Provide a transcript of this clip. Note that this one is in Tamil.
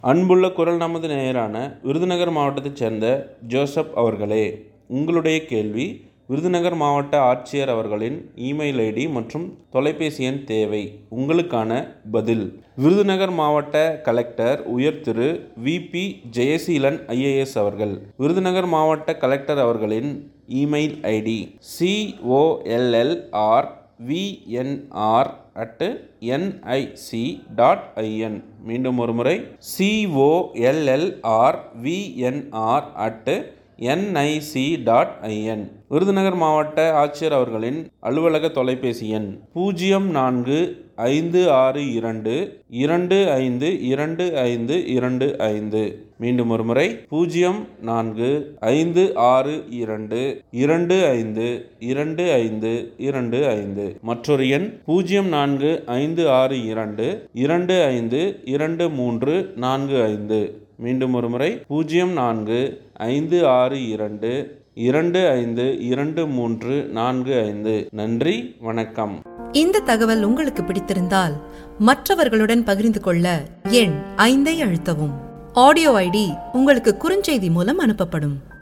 அன்புள்ள குரல் நமது நேயரான விருதுநகர் மாவட்டத்தைச் சேர்ந்த ஜோசப் அவர்களே, உங்களுடைய கேள்வி விருதுநகர் மாவட்ட ஆட்சியர் அவர்களின் இமெயில் ஐடி மற்றும் தொலைபேசி எண் தேவை. உங்களுக்கான பதில்: விருதுநகர் மாவட்ட கலெக்டர் உயர் திரு வி.பி. ஜெயசீலன் IAS அவர்கள். விருதுநகர் மாவட்ட கலெக்டர் அவர்களின் இமெயில் ஐடி COLLRVNR@nic.in. மீண்டும் ஒருமுறை COLLRVNR@nic.in. விருதுநகர் மாவட்ட ஆட்சியர் அவர்களின் அலுவலக தொலைபேசி எண் 045622522525. மீண்டும் ஒருமுறை 045622522525. மற்றொரு எண் 045622252345. மீண்டும் ஒருமுறை 045622252345. நன்றி, வணக்கம். இந்த தகவல் உங்களுக்கு பிடித்திருந்தால் மற்றவர்களுடன் பகிர்ந்து கொள்ள எண் 5ஐ அழுத்தவும். ஆடியோ ஐடி உங்களுக்கு குறுஞ்செய்தி மூலம் அனுப்பப்படும்.